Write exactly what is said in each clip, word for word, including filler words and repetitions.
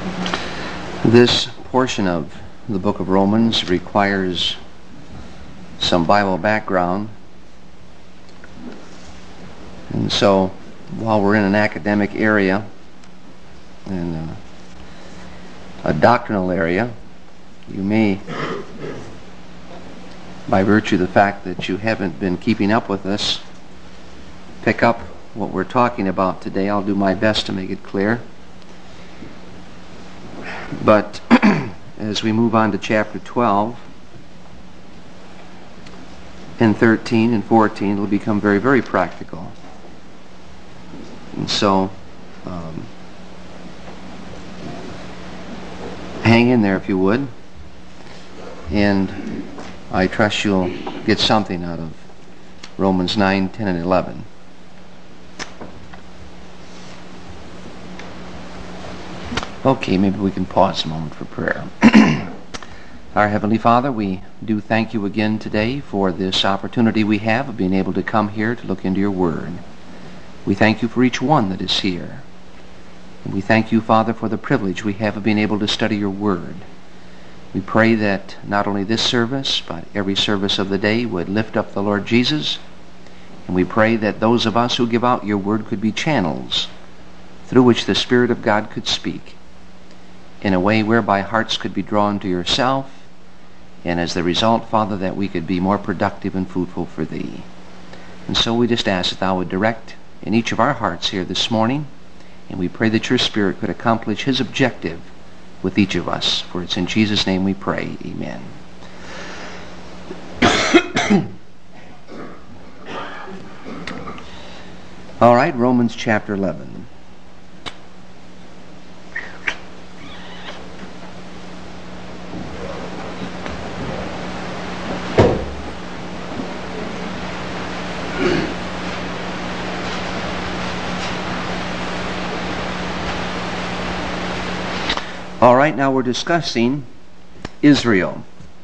This portion of the book of Romans requires some Bible background, and so while we're in an academic area and uh, a doctrinal area, you may, by virtue of the fact that you haven't been keeping up with us, pick up what we're talking about today. I'll do my best to make it clear. But as we move on to chapter twelve and thirteen and fourteen, it'll become very, very practical. And so, um, hang in there if you would. And I trust you'll get something out of Romans nine, ten, and eleven. Okay, maybe we can pause a moment for prayer. Our Heavenly Father, we do thank you again today for this opportunity we have of being able to come here to look into your Word. We thank you for each one that is here. And we thank you, Father, for the privilege we have of being able to study your Word. We pray that not only this service, but every service of the day would lift up the Lord Jesus. And we pray that those of us who give out your Word could be channels through which the Spirit of God could speak in a way whereby hearts could be drawn to yourself, and as the result, Father, that we could be more productive and fruitful for thee. And so we just ask that thou would direct in each of our hearts here this morning, and we pray that your Spirit could accomplish his objective with each of us. For it's in Jesus' name we pray. Amen. All right, Romans chapter eleven. All right, now we're discussing Israel.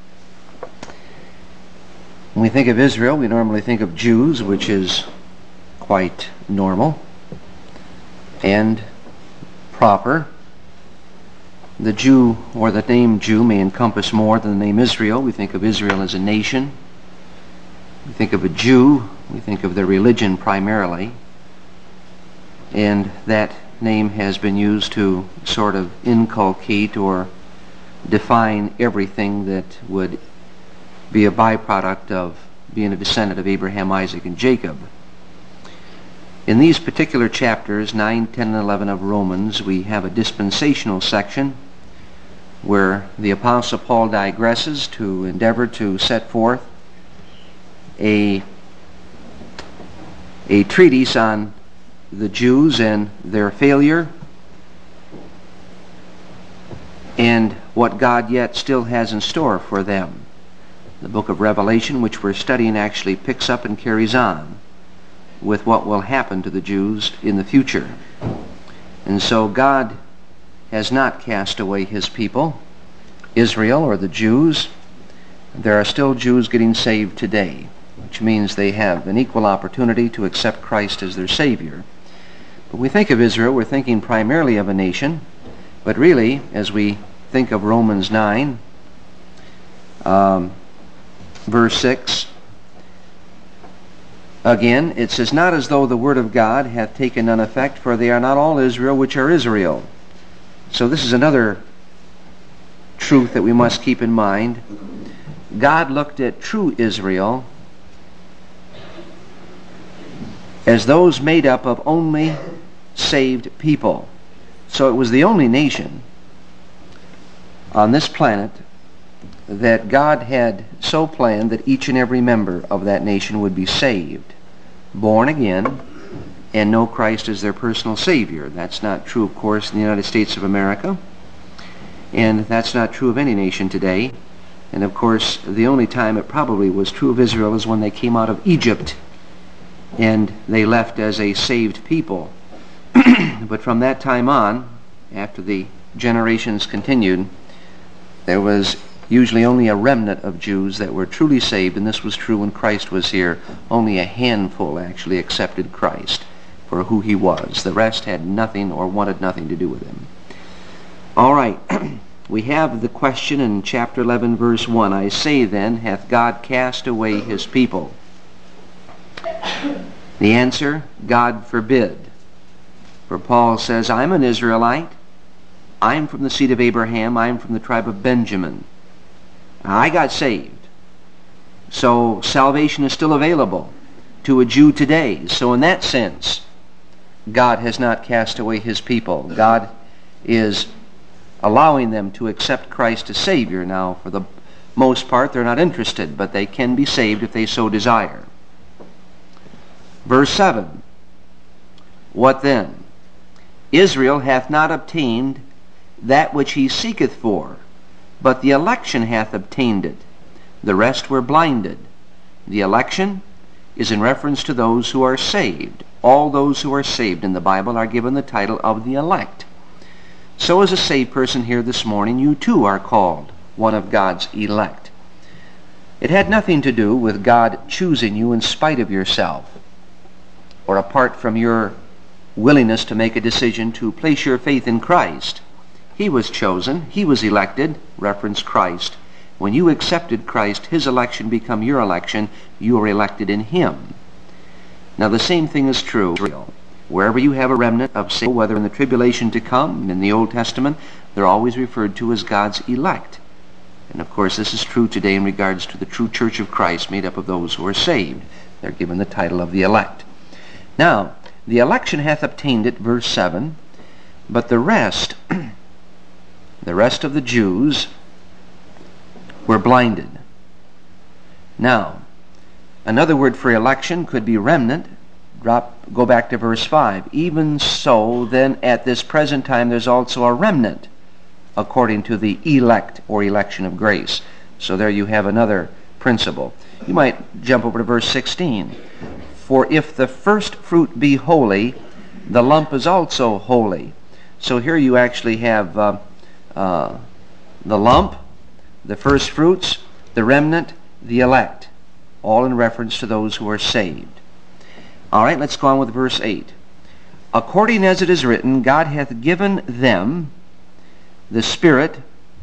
When we think of Israel, we normally think of Jews, which is quite normal and proper. The Jew, or the name Jew, may encompass more than the name Israel. We think of Israel as a nation. We think of a Jew, we think of their religion primarily. And that name has been used to sort of inculcate or define everything that would be a byproduct of being a descendant of Abraham, Isaac, and Jacob. In these particular chapters, nine, ten, and eleven of Romans, we have a dispensational section where the Apostle Paul digresses to endeavor to set forth a, a treatise on the Jews and their failure, and what God yet still has in store for them. The book of Revelation, which we're studying, actually picks up and carries on with what will happen to the Jews in the future. And so God has not cast away his people, Israel or the Jews. There are still Jews getting saved today, which means they have an equal opportunity to accept Christ as their Savior. When we think of Israel, we're thinking primarily of a nation, but really, as we think of Romans nine, um, verse six, again, it says, "Not as though the word of God hath taken none effect, for they are not all Israel which are Israel." So this is another truth that we must keep in mind. God looked at true Israel as those made up of only saved people. So it was the only nation on this planet that God had so planned that each and every member of that nation would be saved, born again, and know Christ as their personal Savior. That's not true, of course, in the United States of America, and that's not true of any nation today. And of course, the only time it probably was true of Israel is when they came out of Egypt and they left as a saved people. But from that time on, after the generations continued, there was usually only a remnant of Jews that were truly saved, and this was true when Christ was here. Only a handful actually accepted Christ for who he was. The rest had nothing or wanted nothing to do with him. All right. We have the question in chapter eleven, verse one. I say then, hath God cast away his people? The answer, God forbid. For Paul says, I'm an Israelite. I'm from the seed of Abraham. I'm from the tribe of Benjamin. I got saved. So salvation is still available to a Jew today. So in that sense, God has not cast away his people. God is allowing them to accept Christ as Savior. Now, for the most part, they're not interested, but they can be saved if they so desire. Verse seven, what then? Israel hath not obtained that which he seeketh for, but the election hath obtained it. The rest were blinded. The election is in reference to those who are saved. All those who are saved in the Bible are given the title of the elect. So as a saved person here this morning, you too are called one of God's elect. It had nothing to do with God choosing you in spite of yourself, or apart from your willingness to make a decision to place your faith in Christ. He was chosen, he was elected, reference Christ. When you accepted Christ, his election become your election. You are elected in him. Now the same thing is true. Wherever you have a remnant of saints, whether in the tribulation to come, in the Old Testament, they're always referred to as God's elect. And of course this is true today in regards to the true church of Christ, made up of those who are saved. They're given the title of the elect. Now, the election hath obtained it, verse seven, but the rest, the rest of the Jews were blinded. Now, another word for election could be remnant. Drop, go back to verse five. Even so, then at this present time there's also a remnant according to the elect or election of grace. So there you have another principle. You might jump over to verse sixteen. For if the first fruit be holy, the lump is also holy. So here you actually have uh, uh, the lump, the first fruits, the remnant, the elect, all in reference to those who are saved. All right, let's go on with verse eight. According as it is written, God hath given them the spirit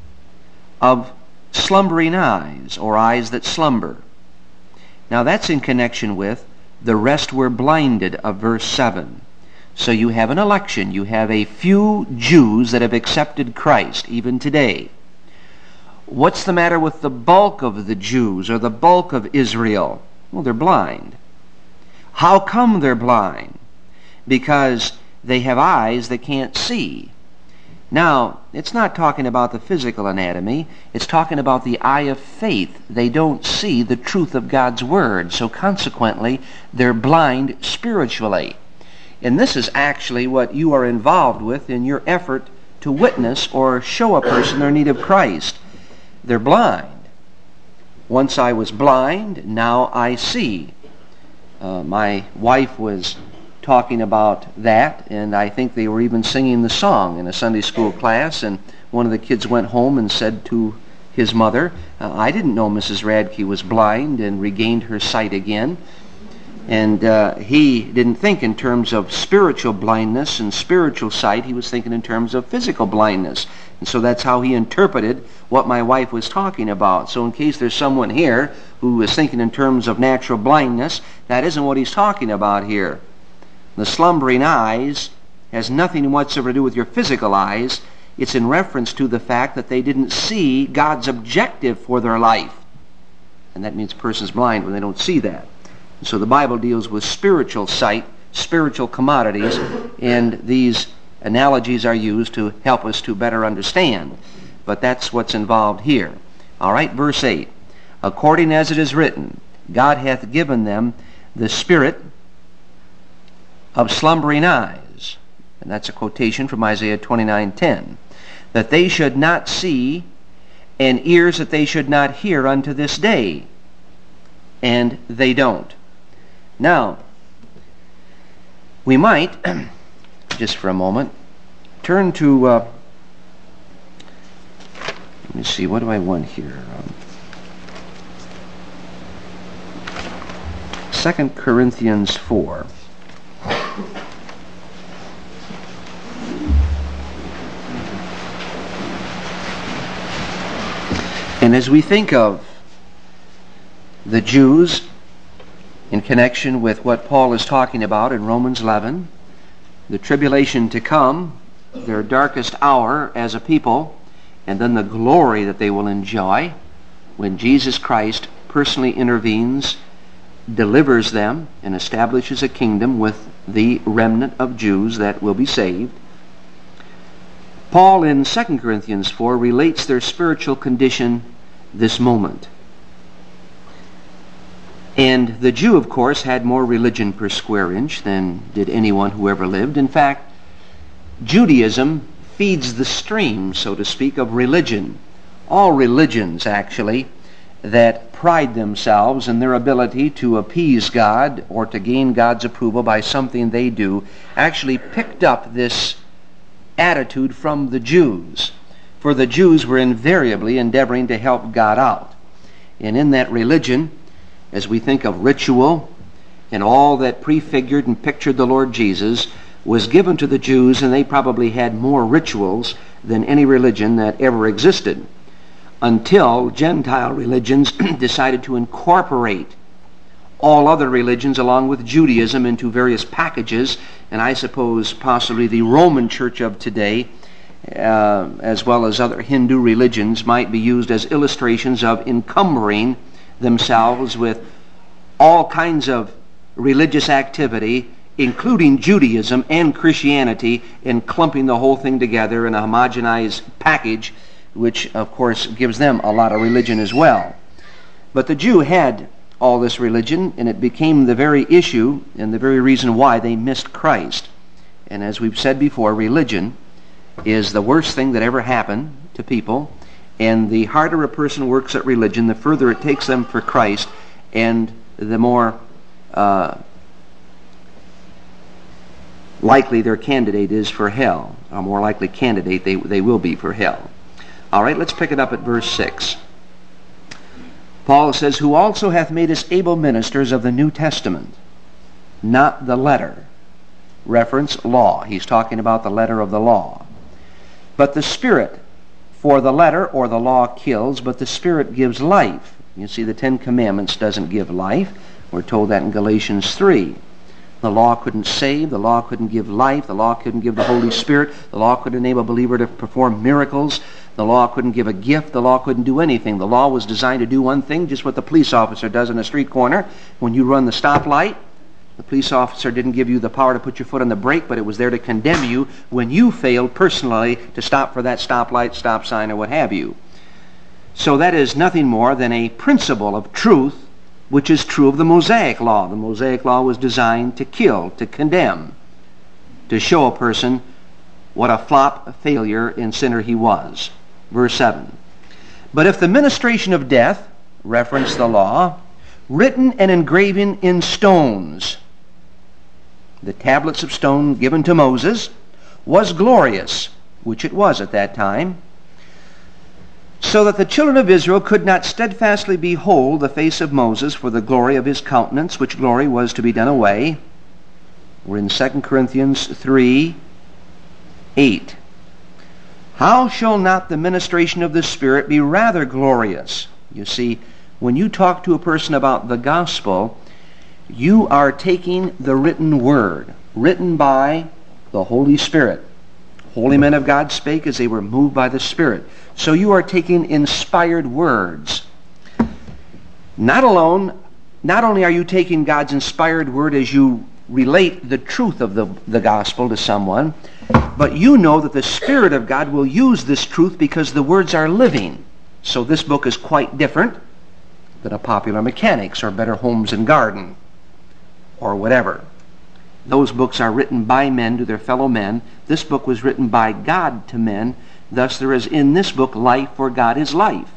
of slumbering eyes, or eyes that slumber. Now that's in connection with the rest were blinded of verse seven. So you have an election. You have a few Jews that have accepted Christ, even today. What's the matter with the bulk of the Jews, or the bulk of Israel? Well, they're blind. How come they're blind? Because they have eyes that can't see. Now, it's not talking about the physical anatomy. It's talking about the eye of faith. They don't see the truth of God's Word, so consequently, they're blind spiritually. And this is actually what you are involved with in your effort to witness or show a person their need of Christ. They're blind. Once I was blind, now I see. Uh, my wife was talking about that, and I think they were even singing the song in a Sunday school class, and one of the kids went home and said to his mother, uh, I didn't know Missus Radke was blind and regained her sight again. And uh, he didn't think in terms of spiritual blindness and spiritual sight. He was thinking in terms of physical blindness. And so that's how he interpreted what my wife was talking about. So in case there's someone here who is thinking in terms of natural blindness, that isn't what he's talking about here. The slumbering eyes has nothing whatsoever to do with your physical eyes. It's in reference to the fact that they didn't see God's objective for their life. And that means a person's blind when they don't see that. So the Bible deals with spiritual sight, spiritual commodities, and these analogies are used to help us to better understand. But that's what's involved here. All right, verse eight. According as it is written, God hath given them the spirit of slumbering eyes. And that's a quotation from Isaiah twenty-nine ten. That they should not see, and ears that they should not hear unto this day. And they don't. Now, we might, just for a moment, turn to, uh, let me see, what do I want here? Um, Second Corinthians four. And as we think of the Jews in connection with what Paul is talking about in Romans eleven, the tribulation to come, their darkest hour as a people, and then the glory that they will enjoy when Jesus Christ personally intervenes, delivers them, and establishes a kingdom with the remnant of Jews that will be saved. Paul in Second Corinthians four relates their spiritual condition this moment. And the Jew, of course, had more religion per square inch than did anyone who ever lived. In fact, Judaism feeds the stream, so to speak, of religion. All religions, actually, that pride themselves in their ability to appease God or to gain God's approval by something they do, actually picked up this attitude from the Jews. For the Jews were invariably endeavoring to help God out. And in that religion, as we think of ritual and all that prefigured and pictured the Lord Jesus, was given to the Jews, and they probably had more rituals than any religion that ever existed, until Gentile religions decided to incorporate all other religions along with Judaism into various packages. And I suppose possibly the Roman Church of today, uh, as well as other Hindu religions, might be used as illustrations of encumbering themselves with all kinds of religious activity, including Judaism and Christianity, and clumping the whole thing together in a homogenized package, which of course gives them a lot of religion as well. But the Jew had all this religion, and it became the very issue and the very reason why they missed Christ. And as we've said before, religion is the worst thing that ever happened to people. And the harder a person works at religion, the further it takes them for Christ, and the more uh, likely their candidate is for hell. A more likely candidate they, they will be for hell. All right, let's pick it up at verse six. Paul says, "Who also hath made us able ministers of the New Testament, not the letter." Reference law. He's talking about the letter of the law. "But the Spirit. For the letter or the law kills, but the Spirit gives life." You see, the Ten Commandments doesn't give life. We're told that in Galatians three. The law couldn't save. The law couldn't give life. The law couldn't give the Holy Spirit. The law couldn't enable a believer to perform miracles. The law couldn't give a gift. The law couldn't do anything. The law was designed to do one thing, just what the police officer does in a street corner. When you run the stoplight, the police officer didn't give you the power to put your foot on the brake, but it was there to condemn you when you failed personally to stop for that stoplight, stop sign, or what have you. So that is nothing more than a principle of truth, which is true of the Mosaic Law. The Mosaic Law was designed to kill, to condemn, to show a person what a flop, failure, and sinner he was. Verse seven. "But if the ministration of death," reference the law, "written and engraven in stones," the tablets of stone given to Moses, "was glorious," which it was at that time, "so that the children of Israel could not steadfastly behold the face of Moses for the glory of his countenance, which glory was to be done away." We're in Second Corinthians three, eight. "How shall not the ministration of the Spirit be rather glorious?" You see, when you talk to a person about the gospel, you are taking the written word, written by the Holy Spirit. Holy men of God spake as they were moved by the Spirit. So you are taking inspired words. Not alone, not only are you taking God's inspired word as you relate the truth of the, the gospel to someone, but you know that the Spirit of God will use this truth because the words are living. So this book is quite different than a Popular Mechanics or Better Homes and Garden or whatever. Those books are written by men to their fellow men. This book was written by God to men. Thus there is in this book life, for God is life.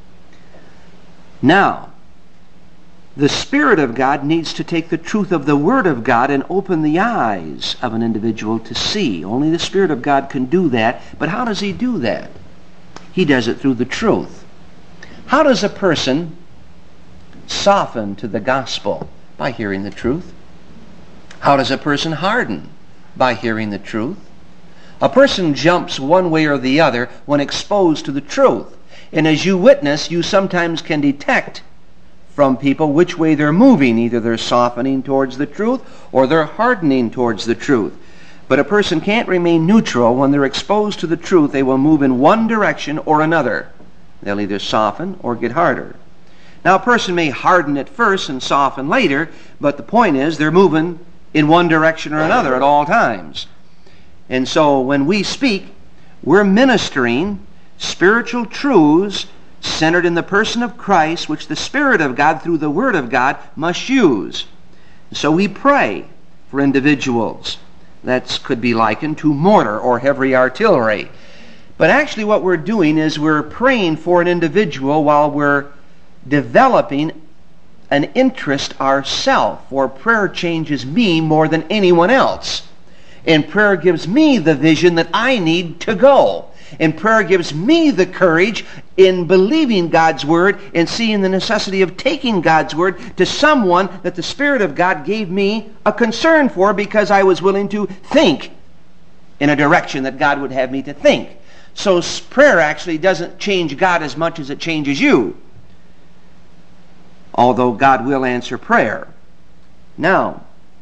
Now, the Spirit of God needs to take the truth of the Word of God and open the eyes of an individual to see. Only the Spirit of God can do that. But how does He do that? He does it through the truth. How does a person soften to the gospel? By hearing the truth. How does a person harden? By hearing the truth. A person jumps one way or the other when exposed to the truth. And as you witness, you sometimes can detect from people which way they're moving. Either they're softening towards the truth or they're hardening towards the truth. But a person can't remain neutral. When they're exposed to the truth, they will move in one direction or another. They'll either soften or get harder. Now, a person may harden at first and soften later, but the point is they're moving in one direction or another at all times. And so when we speak, we're ministering spiritual truths centered in the person of Christ, which the Spirit of God, through the Word of God, must use. So we pray for individuals. That could be likened to mortar or heavy artillery. But actually what we're doing is we're praying for an individual while we're developing an interest ourselves. For prayer changes me more than anyone else. And prayer gives me the vision that I need to go. And prayer gives me the courage in believing God's Word and seeing the necessity of taking God's Word to someone that the Spirit of God gave me a concern for, because I was willing to think in a direction that God would have me to think. So prayer actually doesn't change God as much as it changes you, although God will answer prayer. Now,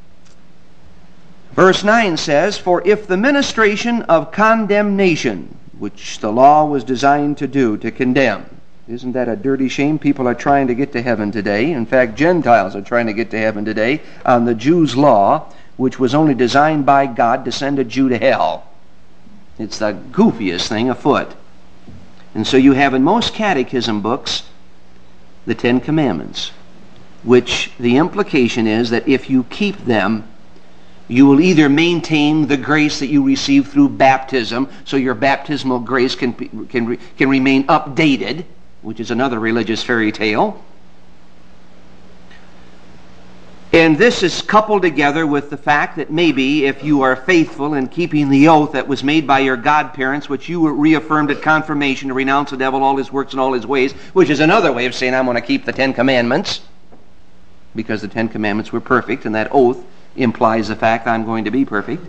verse nine says, "For if the ministration of condemnation," which the law was designed to do, to condemn. Isn't that a dirty shame? People are trying to get to heaven today. In fact, Gentiles are trying to get to heaven today on the Jews' law, which was only designed by God to send a Jew to hell. It's the goofiest thing afoot. And so you have in most catechism books the Ten Commandments, which the implication is that if you keep them, you will either maintain the grace that you receive through baptism, so your baptismal grace can, can, can remain updated, which is another religious fairy tale. And this is coupled together with the fact that maybe if you are faithful in keeping the oath that was made by your godparents, which you reaffirmed at confirmation to renounce the devil, all his works, and all his ways, which is another way of saying I'm going to keep the Ten Commandments, because the Ten Commandments were perfect, and that oath implies the fact I'm going to be perfect,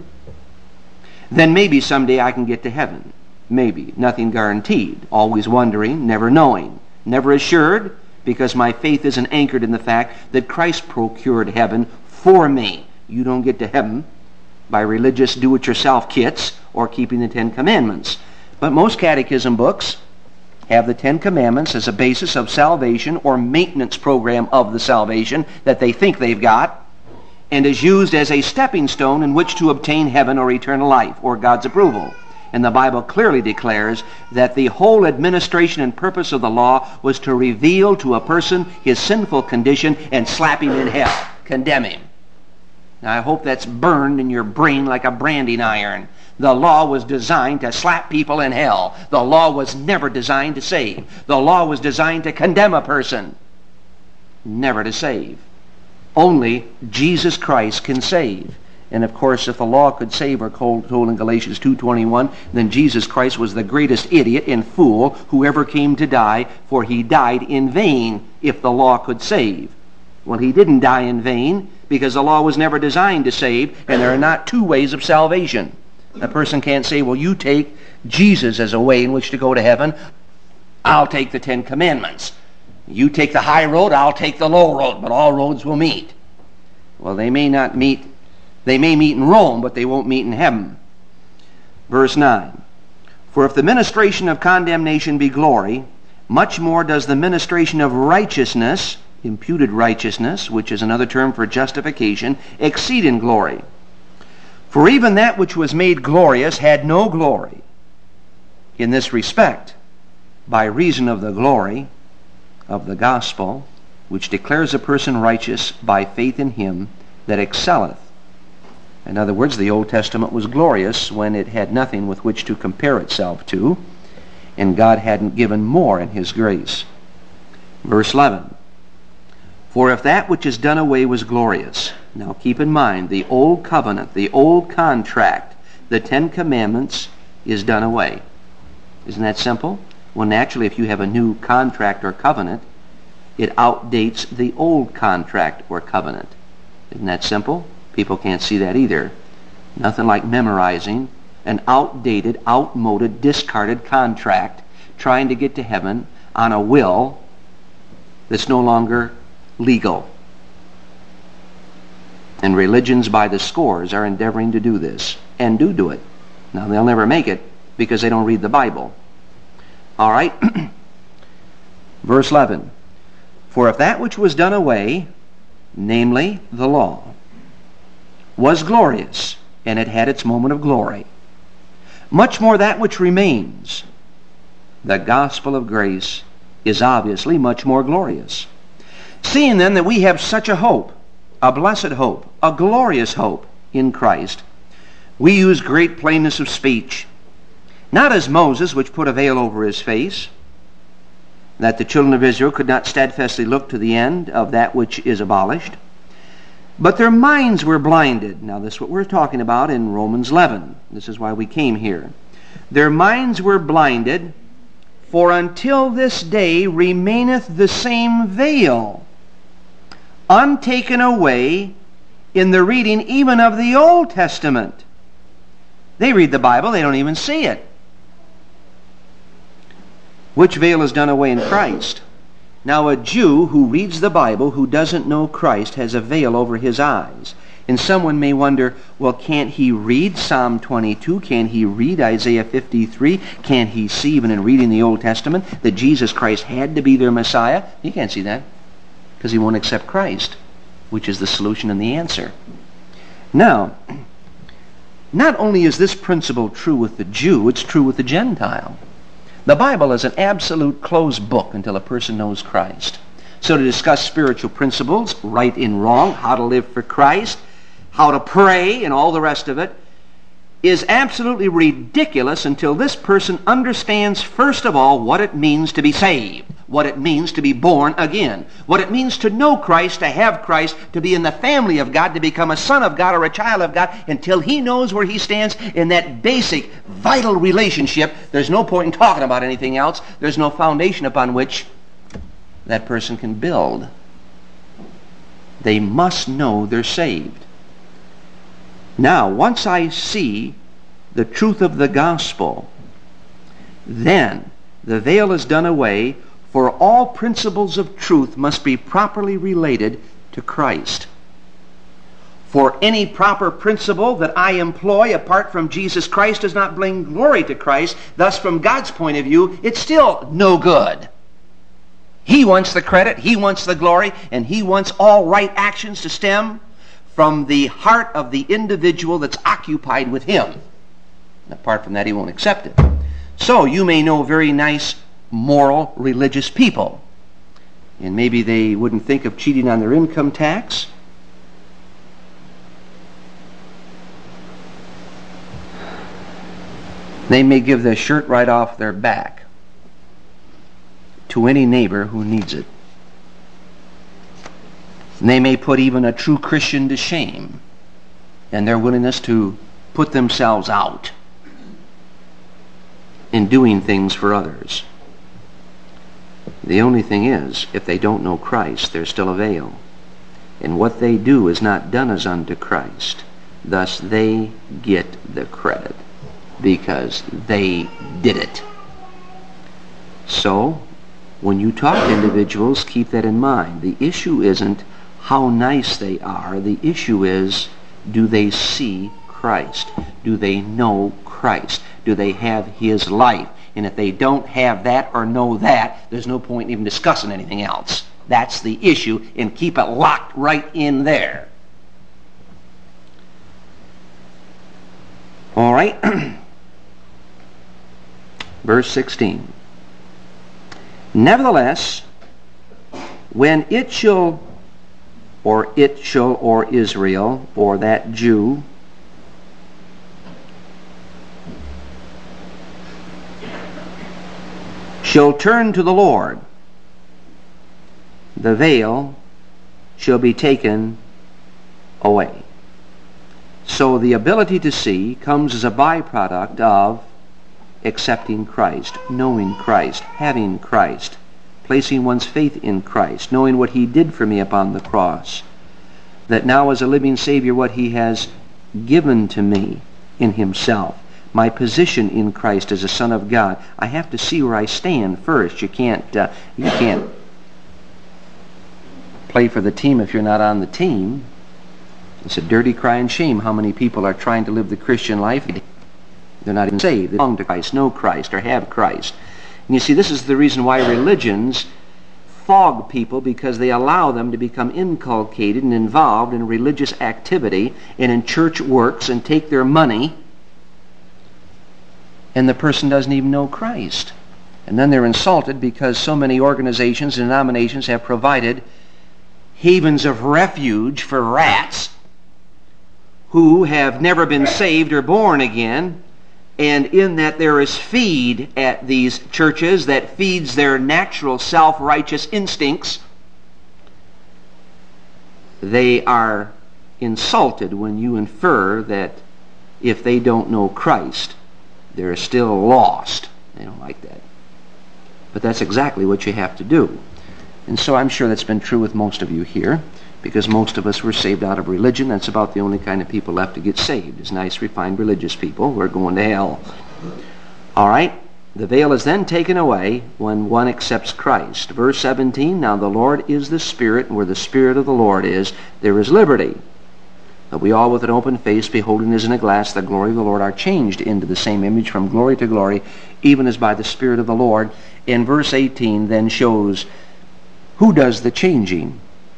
then maybe someday I can get to heaven. Maybe. Nothing guaranteed. Always wondering, never knowing. Never assured, because my faith isn't anchored in the fact that Christ procured heaven for me. You don't get to heaven by religious do-it-yourself kits or keeping the Ten Commandments. But most catechism books have the Ten Commandments as a basis of salvation or maintenance program of the salvation that they think they've got, and is used as a stepping stone in which to obtain heaven or eternal life or God's approval. And the Bible clearly declares that the whole administration and purpose of the law was to reveal to a person his sinful condition and slap him in hell, condemn him. Now I hope that's burned in your brain like a branding iron. The law was designed to slap people in hell. The law was never designed to save. The law was designed to condemn a person, never to save. Only Jesus Christ can save. And of course, if the law could save, we're told in Galatians two twenty-one, then Jesus Christ was the greatest idiot and fool who ever came to die, for he died in vain if the law could save. Well, he didn't die in vain because the law was never designed to save, and there are not two ways of salvation. A person can't say, well, you take Jesus as a way in which to go to heaven. I'll take the Ten Commandments. You take the high road, I'll take the low road, but all roads will meet. Well, they may not meet, they may meet in Rome, but they won't meet in heaven. Verse nine, "For if the ministration of condemnation be glory, much more does the ministration of righteousness," imputed righteousness, which is another term for justification, "exceed in glory. For even that which was made glorious had no glory in this respect, by reason of the glory of the gospel, which declares a person righteous by faith in him that excelleth." In other words, the Old Testament was glorious when it had nothing with which to compare itself to, and God hadn't given more in his grace. Verse eleven, "For if that which is done away was glorious," now keep in mind, the old covenant, the old contract, the Ten Commandments is done away. Isn't that simple? Well, naturally, if you have a new contract or covenant, it outdates the old contract or covenant. Isn't that simple? People can't see that either. Nothing like memorizing an outdated, outmoded, discarded contract, trying to get to heaven on a will that's no longer legal. And religions by the scores are endeavoring to do this, and do do it. Now, they'll never make it because they don't read the Bible. All right? Verse eleven. For if that which was done away, namely the law, was glorious, and it had its moment of glory, much more that which remains, the gospel of grace, is obviously much more glorious. Seeing then that we have such a hope, a blessed hope, a glorious hope in Christ, we use great plainness of speech, not as Moses, which put a veil over his face, that the children of Israel could not steadfastly look to the end of that which is abolished, but their minds were blinded. Now this is what we're talking about in Romans eleven. This is why we came here. Their minds were blinded, for until this day remaineth the same veil, untaken away in the reading even of the Old Testament. They read the Bible, they don't even see it. Which veil is done away in Christ? Now a Jew who reads the Bible, who doesn't know Christ, has a veil over his eyes. And someone may wonder, well, can't he read Psalm twenty-two? Can't he read Isaiah fifty-three? Can't he see, even in reading the Old Testament, that Jesus Christ had to be their Messiah? He can't see that, because he won't accept Christ, which is the solution and the answer. Now, not only is this principle true with the Jew, it's true with the Gentile. The Bible is an absolute closed book until a person knows Christ. So to discuss spiritual principles, right and wrong, how to live for Christ, how to pray, and all the rest of it, is absolutely ridiculous until this person understands, first of all, what it means to be saved, what it means to be born again, what it means to know Christ, to have Christ, to be in the family of God, to become a son of God or a child of God. Until he knows where he stands in that basic, vital relationship, there's no point in talking about anything else. There's no foundation upon which that person can build. They must know they're saved. Now, once I see the truth of the gospel, then the veil is done away, for all principles of truth must be properly related to Christ. For any proper principle that I employ apart from Jesus Christ does not bring glory to Christ. Thus, from God's point of view, it's still no good. He wants the credit, he wants the glory, and he wants all right actions to stem from the heart of the individual that's occupied with him. Apart from that, he won't accept it. So you may know very nice, moral, religious people, and maybe they wouldn't think of cheating on their income tax. They may give their shirt right off their back to any neighbor who needs it. And they may put even a true Christian to shame in their willingness to put themselves out in doing things for others. The only thing is, if they don't know Christ, there's still a veil. And what they do is not done as unto Christ. Thus they get the credit because they did it. So, when you talk to individuals, keep that in mind. The issue isn't how nice they are. The issue is, do they see Christ? Do they know Christ? Do they have his life? And if they don't have that or know that, there's no point in even discussing anything else. That's the issue, and keep it locked right in there. All right. Verse sixteen. Nevertheless, when it shall, or it shall, or Israel, or that Jew, shall turn to the Lord, the veil shall be taken away. So the ability to see comes as a byproduct of accepting Christ, knowing Christ, having Christ, placing one's faith in Christ, knowing what he did for me upon the cross, that now as a living Savior what he has given to me in himself, my position in Christ as a son of God. I have to see where I stand first. You can't, uh, you can't play for the team if you're not on the team. It's a dirty cry and shame how many people are trying to live the Christian life. They're not even saved. They belong to Christ, know Christ, or have Christ. And you see, this is the reason why religions fog people, because they allow them to become inculcated and involved in religious activity and in church works and take their money, and the person doesn't even know Christ. And then they're insulted because so many organizations and denominations have provided havens of refuge for rats who have never been saved or born again, and in that there is feed at these churches that feeds their natural self-righteous instincts. They are insulted when you infer that if they don't know Christ, they're still lost. They don't like that. But that's exactly what you have to do. And so I'm sure that's been true with most of you here, because most of us were saved out of religion. That's about the only kind of people left to get saved, is nice, refined religious people. We're going to hell. All right? The veil is then taken away when one accepts Christ. Verse seventeen, now the Lord is the Spirit, and where the Spirit of the Lord is, there is liberty. But we all with an open face, beholding as in a glass the glory of the Lord, are changed into the same image from glory to glory, even as by the Spirit of the Lord. And verse eighteen then shows who does the changing.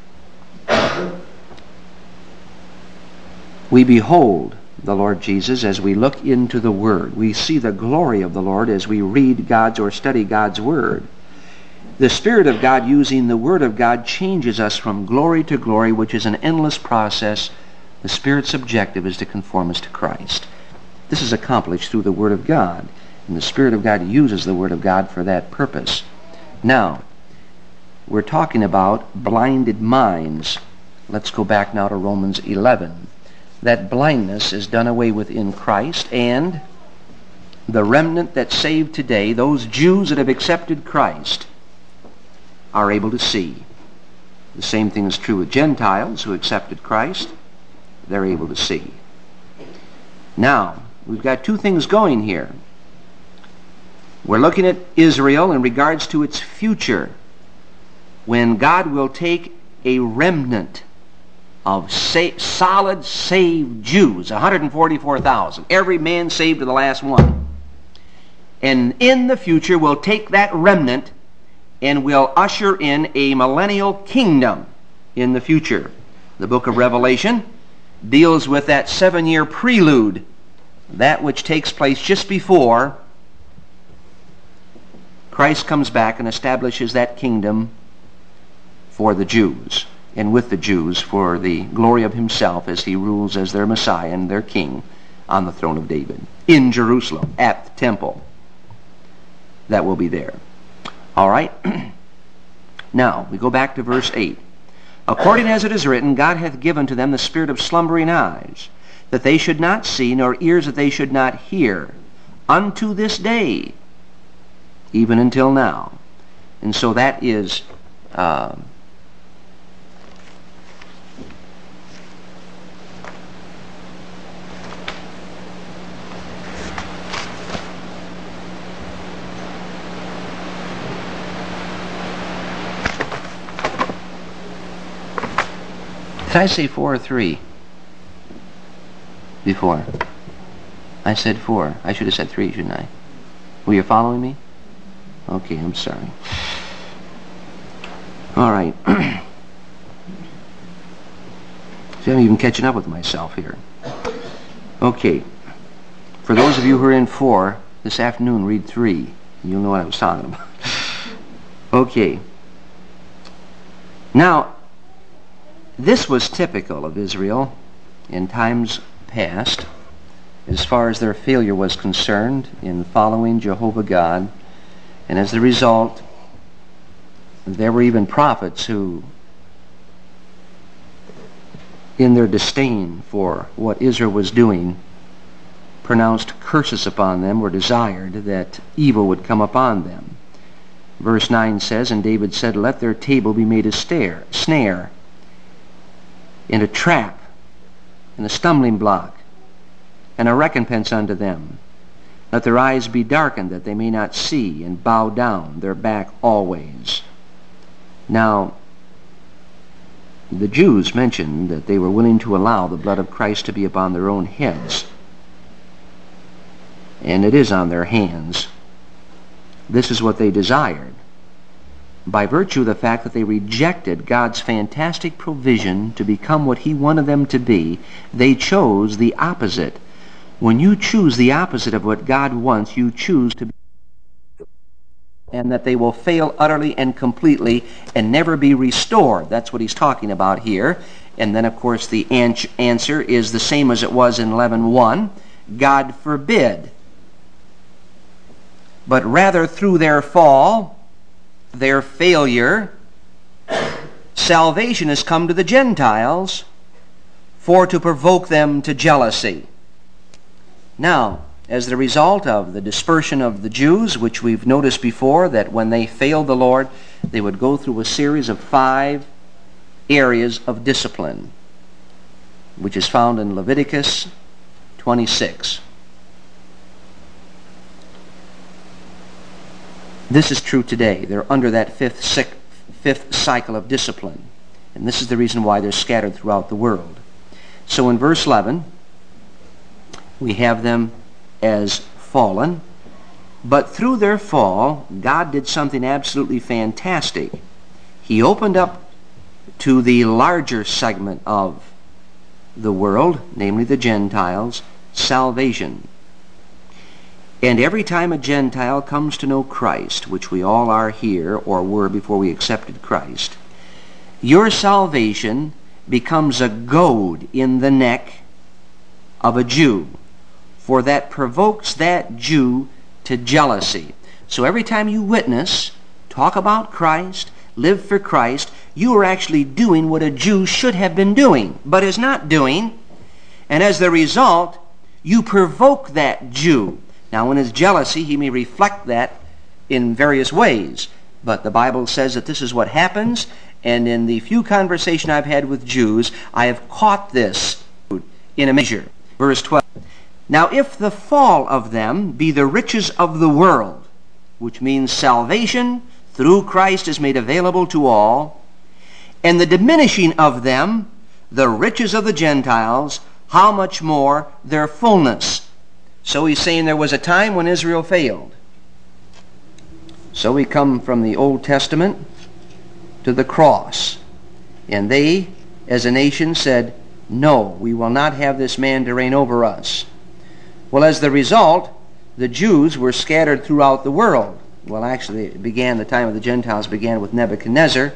We behold the Lord Jesus as we look into the Word. We see the glory of the Lord as we read God's or study God's Word. The Spirit of God using the Word of God changes us from glory to glory, which is an endless process. The Spirit's objective is to conform us to Christ. This is accomplished through the Word of God, and the Spirit of God uses the Word of God for that purpose. Now, we're talking about blinded minds. Let's go back now to Romans eleven. That blindness is done away with in Christ, and the remnant that's saved today, those Jews that have accepted Christ, are able to see. The same thing is true with Gentiles who accepted Christ. They're able to see. Now, we've got two things going here. We're looking at Israel in regards to its future, when God will take a remnant of sa- solid saved Jews, one hundred forty-four thousand, every man saved to the last one. And in the future will take that remnant and will usher in a millennial kingdom in the future. The book of Revelation deals with that seven-year prelude, that which takes place just before Christ comes back and establishes that kingdom for the Jews, and with the Jews for the glory of himself as he rules as their Messiah and their King on the throne of David in Jerusalem at the temple. That will be there. All right? Now, we go back to verse eight. According as it is written, God hath given to them the spirit of slumbering eyes, that they should not see, nor ears that they should not hear, unto this day, even until now. And so that is uh, did I say four or three before? I said four. I should have said three, shouldn't I? Were you following me? Okay, I'm sorry. All right. See, I'm even catching up with myself here. Okay. For those of you who are in four, this afternoon read three. You'll know what I was talking about. Okay. Now, this was typical of Israel in times past, as far as their failure was concerned in following Jehovah God. And as a result, there were even prophets who, in their disdain for what Israel was doing, pronounced curses upon them, or desired that evil would come upon them. Verse nine says, and David said, let their table be made a snare, snare, and a trap, and a stumbling block, and a recompense unto them. Let their eyes be darkened, that they may not see, and bow down their back always. Now, the Jews mentioned that they were willing to allow the blood of Christ to be upon their own heads. And it is on their hands. This is what they desired. By virtue of the fact that they rejected God's fantastic provision to become what He wanted them to be, they chose the opposite. When you choose the opposite of what God wants, you choose to be, and that they will fail utterly and completely and never be restored. That's what he's talking about here. And then, of course, the answer is the same as it was in eleven one. God forbid. But rather through their fall, their failure, salvation has come to the Gentiles for to provoke them to jealousy. Now, as the result of the dispersion of the Jews, which we've noticed before, that when they failed the Lord, they would go through a series of five areas of discipline, which is found in Leviticus twenty-six. This is true today. They're under that fifth, fifth cycle of discipline. And this is the reason why they're scattered throughout the world. So in verse eleven, we have them as fallen. But through their fall, God did something absolutely fantastic. He opened up to the larger segment of the world, namely the Gentiles, salvation. And every time a Gentile comes to know Christ, which we all are here or were before we accepted Christ, your salvation becomes a goad in the neck of a Jew, for that provokes that Jew to jealousy. So every time you witness, talk about Christ, live for Christ, you are actually doing what a Jew should have been doing, but is not doing. And as the result, you provoke that Jew. Now, in his jealousy, he may reflect that in various ways. But the Bible says that this is what happens, and in the few conversation I've had with Jews, I have caught this in a measure. Verse twelve. Now, if the fall of them be the riches of the world, which means salvation through Christ is made available to all, and the diminishing of them, the riches of the Gentiles, how much more their fullness? So he's saying there was a time when Israel failed. So we come from the Old Testament to the cross. And they, as a nation, said, no, we will not have this man to reign over us. Well, as the result, the Jews were scattered throughout the world. Well, actually, it began, the time of the Gentiles began with Nebuchadnezzar,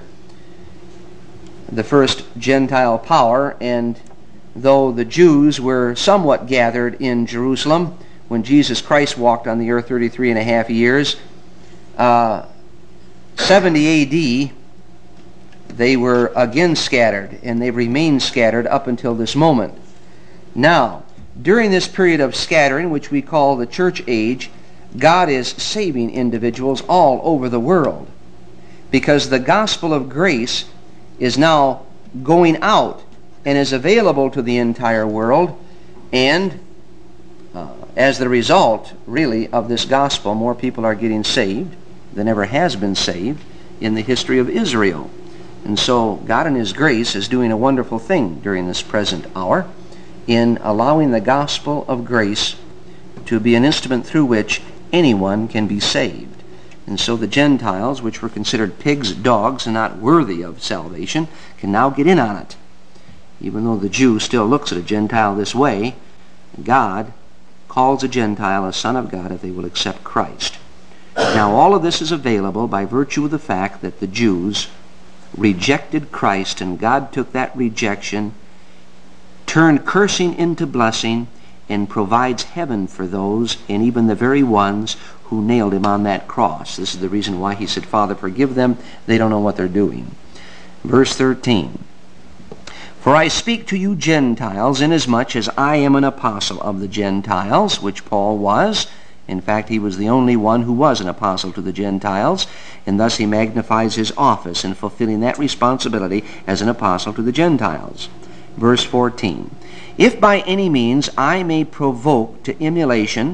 the first Gentile power, and though the Jews were somewhat gathered in Jerusalem when Jesus Christ walked on the earth thirty-three and a half years, uh, seventy A D, they were again scattered, and they've remained scattered up until this moment. Now, during this period of scattering, which we call the church age, God is saving individuals all over the world, because the gospel of grace is now going out and is available to the entire world, and uh, as the result, really, of this gospel, more people are getting saved than ever has been saved in the history of Israel. And so God in His grace is doing a wonderful thing during this present hour in allowing the gospel of grace to be an instrument through which anyone can be saved. And so the Gentiles, which were considered pigs, dogs, and not worthy of salvation, can now get in on it. Even though the Jew still looks at a Gentile this way, God calls a Gentile a son of God if they will accept Christ. Now, all of this is available by virtue of the fact that the Jews rejected Christ, and God took that rejection, turned cursing into blessing, and provides heaven for those, and even the very ones who nailed Him on that cross. This is the reason why He said, Father, forgive them. They don't know what they're doing. Verse thirteen. For I speak to you Gentiles, inasmuch as I am an apostle of the Gentiles, which Paul was. In fact, he was the only one who was an apostle to the Gentiles, and thus he magnifies his office in fulfilling that responsibility as an apostle to the Gentiles. Verse fourteen. If by any means I may provoke to emulation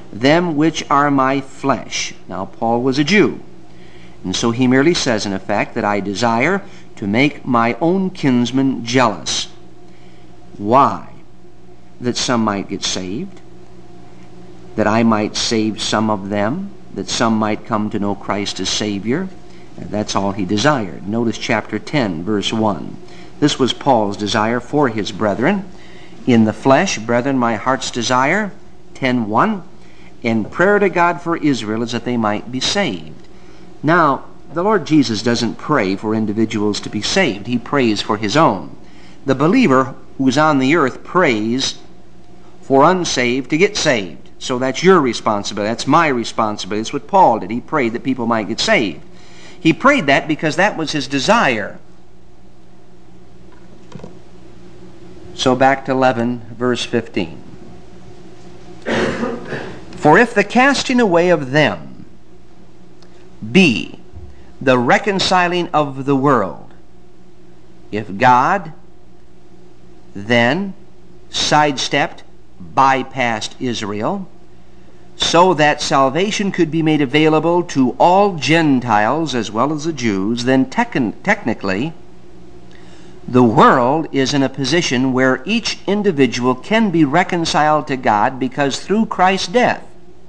them which are my flesh. Now, Paul was a Jew, and so he merely says, in effect, that I desire to make my own kinsmen jealous. Why? That some might get saved, that I might save some of them, that some might come to know Christ as Savior. And that's all he desired. Notice chapter ten, verse one. This was Paul's desire for his brethren. In the flesh, brethren, my heart's desire, ten one, and prayer to God for Israel is that they might be saved. Now, the Lord Jesus doesn't pray for individuals to be saved. He prays for his own. The believer who's on the earth prays for unsaved to get saved. So that's your responsibility. That's my responsibility. That's what Paul did. He prayed that people might get saved. He prayed that because that was his desire. So back to eleven, verse fifteen. For if the casting away of them be the reconciling of the world, if God then sidestepped, bypassed Israel, so that salvation could be made available to all Gentiles as well as the Jews, then techn- technically the world is in a position where each individual can be reconciled to God, because through Christ's death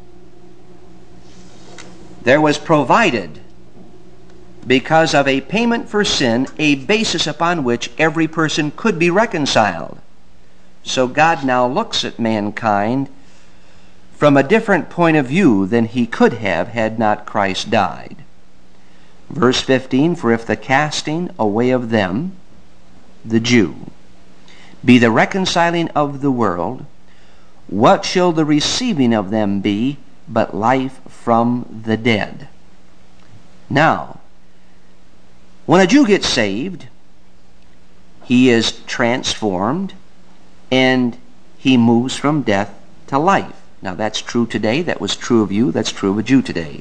there was provided, because of a payment for sin, a basis upon which every person could be reconciled. So God now looks at mankind from a different point of view than he could have had not Christ died. Verse fifteen, for if the casting away of them, the Jew, be the reconciling of the world, what shall the receiving of them be but life from the dead? Now, when a Jew gets saved, he is transformed and he moves from death to life. Now that's true today. That was true of you. That's true of a Jew today.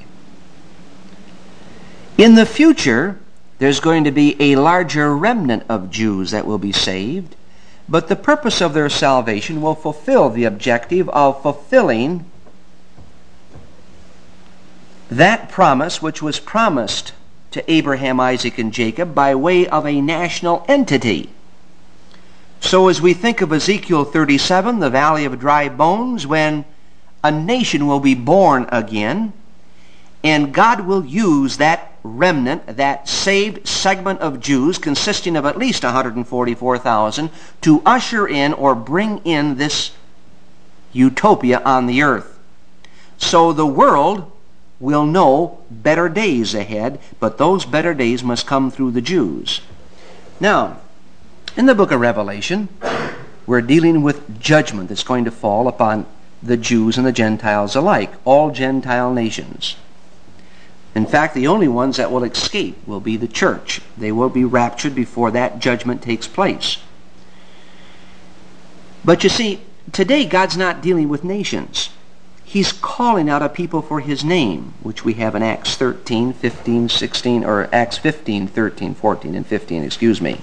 In the future, there's going to be a larger remnant of Jews that will be saved, but the purpose of their salvation will fulfill the objective of fulfilling that promise which was promised to Abraham, Isaac, and Jacob by way of a national entity. So as we think of Ezekiel thirty-seven, the valley of dry bones, when a nation will be born again, and God will use that remnant, that saved segment of Jews consisting of at least one hundred forty-four thousand, to usher in or bring in this utopia on the earth. So the world will know better days ahead, but those better days must come through the Jews. Now, in the book of Revelation, we're dealing with judgment that's going to fall upon the Jews and the Gentiles alike, all Gentile nations. In fact, the only ones that will escape will be the church. They will be raptured before that judgment takes place. But you see, today God's not dealing with nations. He's calling out a people for his name, which we have in Acts thirteen, fifteen, sixteen, or Acts fifteen, thirteen, fourteen, and fifteen, excuse me.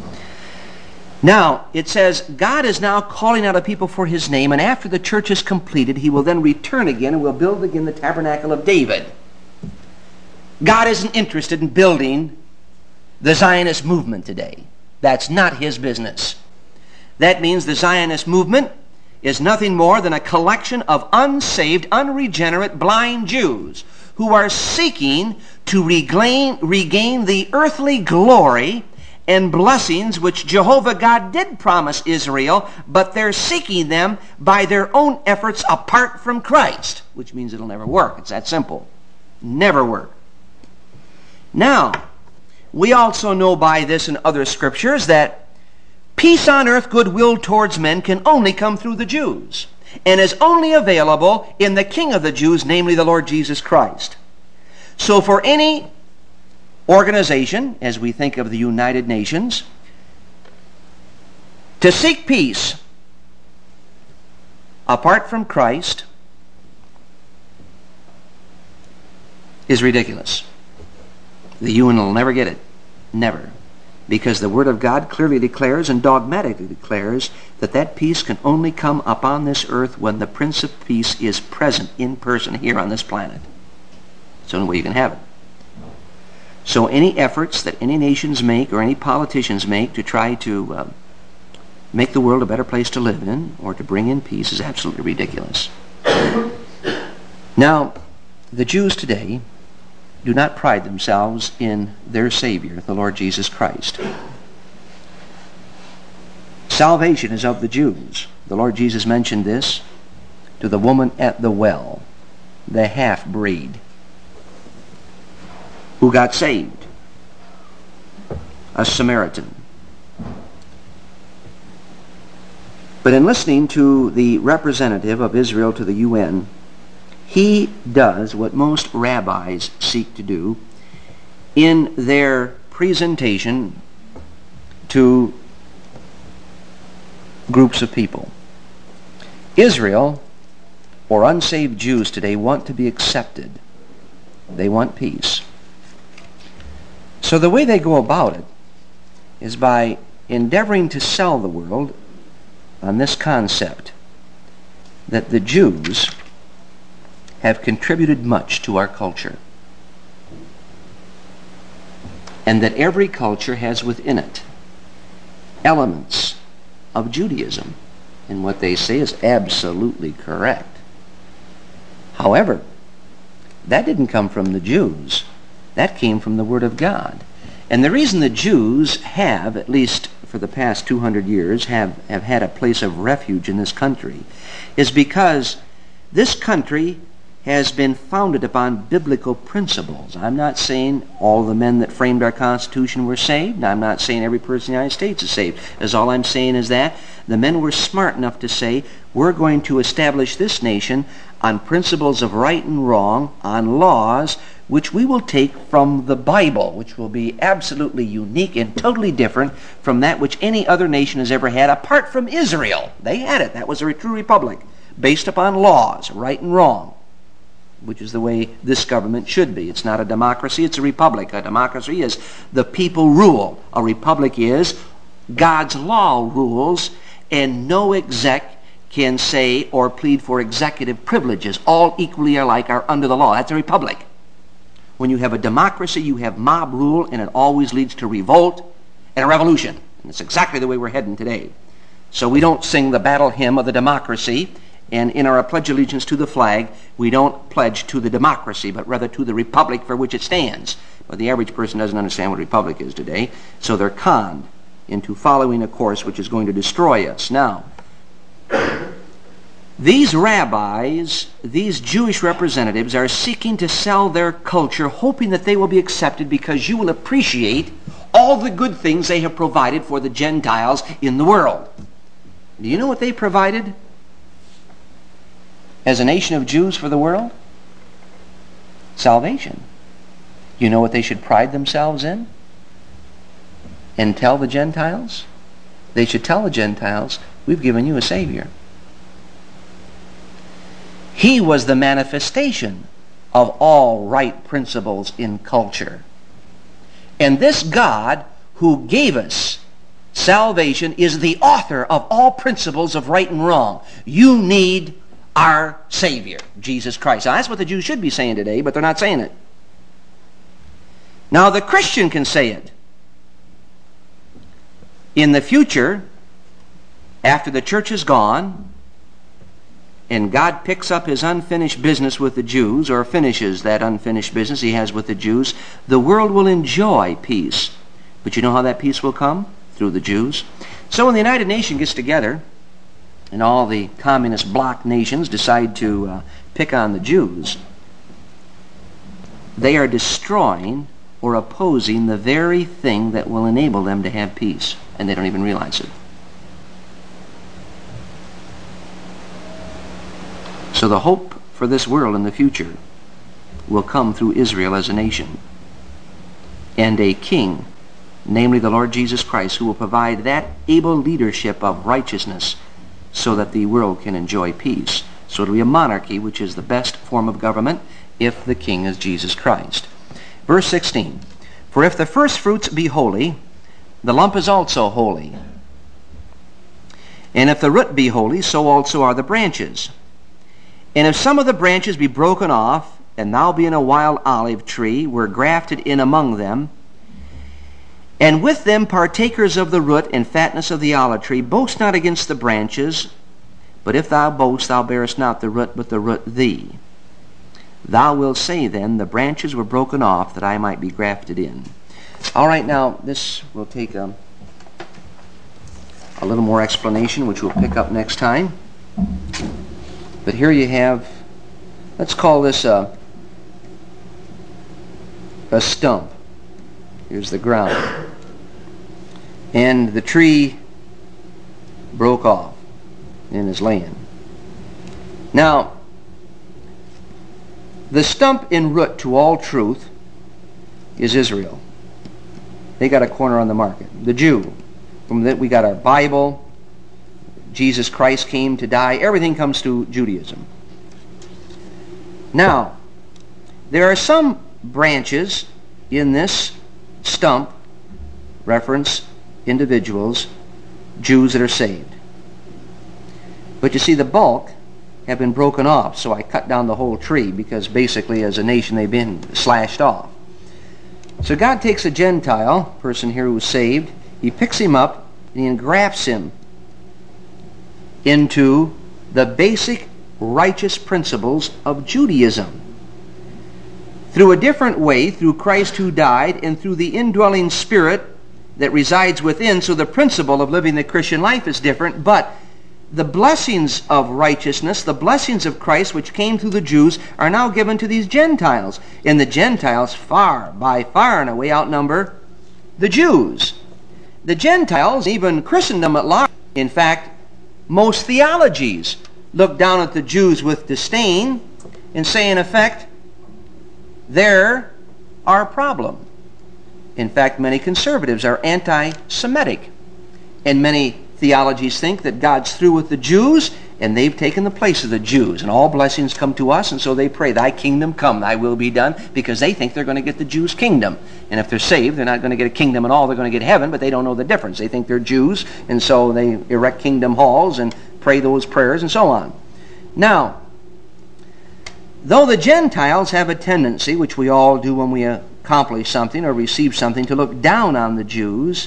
Now, it says, God is now calling out a people for his name, and after the church is completed, he will then return again and will build again the tabernacle of David. God isn't interested in building the Zionist movement today. That's not his business. That means the Zionist movement is nothing more than a collection of unsaved, unregenerate, blind Jews who are seeking to regain, regain the earthly glory and blessings which Jehovah God did promise Israel, but they're seeking them by their own efforts apart from Christ, which means it'll never work. It's that simple. Never work. Now, we also know by this and other scriptures that peace on earth, goodwill towards men can only come through the Jews, and is only available in the King of the Jews, namely the Lord Jesus Christ. So for any organization, as we think of the United Nations, to seek peace apart from Christ is ridiculous. The U N will never get it. Never. because the Word of God clearly declares and dogmatically declares that that peace can only come upon this earth when the Prince of Peace is present in person here on this planet. It's the only way you can have it. So any efforts that any nations make or any politicians make to try to uh, make the world a better place to live in or to bring in peace is absolutely ridiculous. Now, the Jews today do not pride themselves in their Savior, the Lord Jesus Christ. Salvation is of the Jews. The Lord Jesus mentioned this to the woman at the well, the half-breed, who got saved, a Samaritan. But in listening to the representative of Israel to the U N, he does what most rabbis seek to do in their presentation to groups of people. Israel, or unsaved Jews today, want to be accepted. They want peace. So the way they go about it is by endeavoring to sell the world on this concept that the Jews have contributed much to our culture, and that every culture has within it elements of Judaism, and what they say is absolutely correct. However, that didn't come from the Jews. That came from the Word of God. And the reason the Jews have, at least for the past two hundred years, have, have had a place of refuge in this country is because this country has been founded upon biblical principles. I'm not saying all the men that framed our Constitution were saved. I'm not saying every person in the United States is saved. As all I'm saying is that the men were smart enough to say, we're going to establish this nation on principles of right and wrong, on laws, which we will take from the Bible, which will be absolutely unique and totally different from that which any other nation has ever had, apart from Israel. They had it. That was a true republic, based upon laws, right and wrong, which is the way this government should be. It's not a democracy, it's a republic. A democracy is the people rule. A republic is God's law rules, and no exec can say or plead for executive privileges. All equally alike are under the law. That's a republic. When you have a democracy, you have mob rule, and it always leads to revolt and a revolution. And it's exactly the way we're heading today. So we don't sing the battle hymn of the democracy, and in our pledge allegiance to the flag, we don't pledge to the democracy, but rather to the republic for which it stands. But the average person doesn't understand what a republic is today, so they're conned into following a course which is going to destroy us. Now, these rabbis, these Jewish representatives, are seeking to sell their culture, hoping that they will be accepted because you will appreciate all the good things they have provided for the Gentiles in the world. Do you know what they provided as a nation of Jews for the world? Salvation. You know what they should pride themselves in and tell the Gentiles? They should tell the Gentiles, we've given you a Savior. He was the manifestation of all right principles in culture. And this God who gave us salvation is the author of all principles of right and wrong. You need our Savior, Jesus Christ. Now, that's what the Jews should be saying today, but they're not saying it. Now, the Christian can say it. In the future, after the church is gone, and God picks up his unfinished business with the Jews, or finishes that unfinished business he has with the Jews, the world will enjoy peace. But you know how that peace will come? Through the Jews. So when the United Nations gets together, and all the communist bloc nations decide to uh, pick on the Jews, they are destroying or opposing the very thing that will enable them to have peace, and they don't even realize it. So the hope for this world in the future will come through Israel as a nation, and a king, namely the Lord Jesus Christ, who will provide that able leadership of righteousness so that the world can enjoy peace. So it will be a monarchy, which is the best form of government if the king is Jesus Christ. Verse sixteen, for if the first fruits be holy, the lump is also holy. And if the root be holy, so also are the branches. And if some of the branches be broken off, and thou being a wild olive tree, were grafted in among them, and with them partakers of the root and fatness of the olive tree, boast not against the branches, but if thou boast, thou bearest not the root, but the root thee. Thou wilt say then, the branches were broken off, that I might be grafted in. All right, now, this will take a, a little more explanation, which we'll pick up next time. But here you have, let's call this a, a stump. Here's the ground. And the tree broke off in his land. Now, the stump in root to all truth is Israel. They got a corner on the market. The Jew. From that we got our Bible. Jesus Christ came to die. Everything comes through Judaism. Now, there are some branches in this stump, reference individuals, Jews that are saved. But you see, the bulk have been broken off, so I cut down the whole tree, because basically as a nation they've been slashed off. So God takes a Gentile person here who's saved, he picks him up and he engrafts him into the basic righteous principles of Judaism. Through a different way, through Christ who died, and through the indwelling Spirit that resides within, so the principle of living the Christian life is different, but the blessings of righteousness, the blessings of Christ which came through the Jews, are now given to these Gentiles. And the Gentiles far, by far and away outnumber the Jews. The Gentiles, even Christendom at large, in fact, most theologies look down at the Jews with disdain and say, in effect, they're our problem. In fact, many conservatives are anti-Semitic, and many theologies think that God's through with the Jews, and they've taken the place of the Jews, and all blessings come to us, and so they pray, thy kingdom come, thy will be done, because they think they're going to get the Jews' kingdom. And if they're saved, they're not going to get a kingdom at all, they're going to get heaven, but they don't know the difference. They think they're Jews, and so they erect kingdom halls and pray those prayers and so on. Now, though the Gentiles have a tendency, which we all do when we accomplish something or receive something, to look down on the Jews,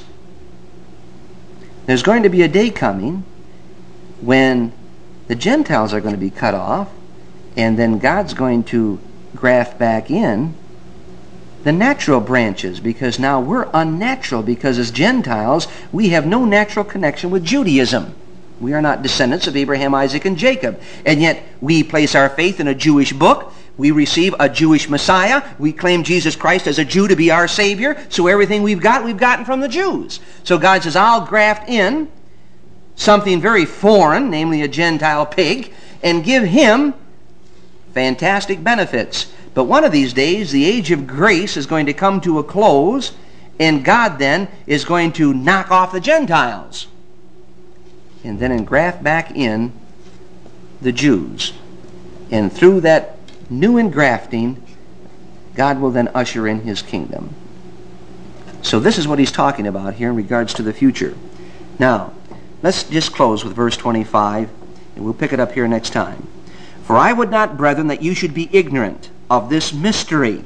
there's going to be a day coming when the Gentiles are going to be cut off, and then God's going to graft back in the natural branches, because now we're unnatural, because as Gentiles we have no natural connection with Judaism. We are not descendants of Abraham, Isaac, and Jacob. And yet we place our faith in a Jewish book. We receive a Jewish Messiah. We claim Jesus Christ as a Jew to be our Savior. So everything we've got, we've gotten from the Jews. So God says, I'll graft in something very foreign, namely a Gentile pig, and give him fantastic benefits. But one of these days, the age of grace is going to come to a close, and God then is going to knock off the Gentiles and then engraft back in the Jews. And through that new engrafting, God will then usher in his kingdom. So this is what he's talking about here in regards to the future. Now, let's just close with verse twenty-five, and we'll pick it up here next time. For I would not, brethren, that you should be ignorant of this mystery,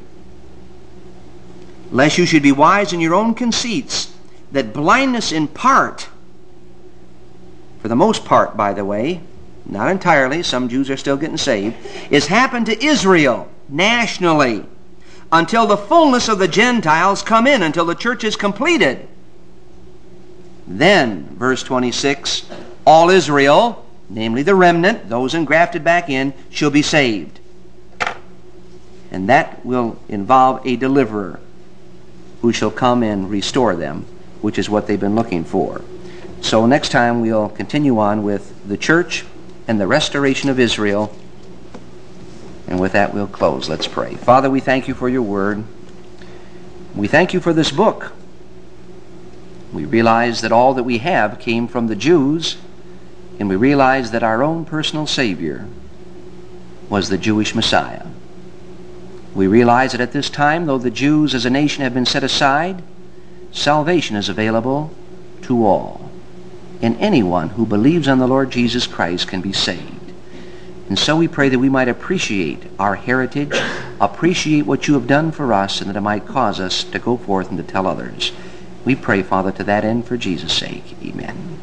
lest you should be wise in your own conceits, that blindness in part, for the most part, by the way, not entirely, some Jews are still getting saved, is happened to Israel nationally until the fullness of the Gentiles come in, until the church is completed. Then, verse twenty-six, all Israel, namely the remnant, those engrafted back in, shall be saved. And that will involve a deliverer who shall come and restore them, which is what they've been looking for. So next time we'll continue on with the church and the restoration of Israel. And with that we'll close. Let's pray. Father, we thank you for your word. We thank you for this book. We realize that all that we have came from the Jews, and we realize that our own personal Savior was the Jewish Messiah. We realize that at this time, though the Jews as a nation have been set aside, salvation is available to all. And anyone who believes on the Lord Jesus Christ can be saved. And so we pray that we might appreciate our heritage, appreciate what you have done for us, and that it might cause us to go forth and to tell others. We pray, Father, to that end for Jesus' sake. Amen.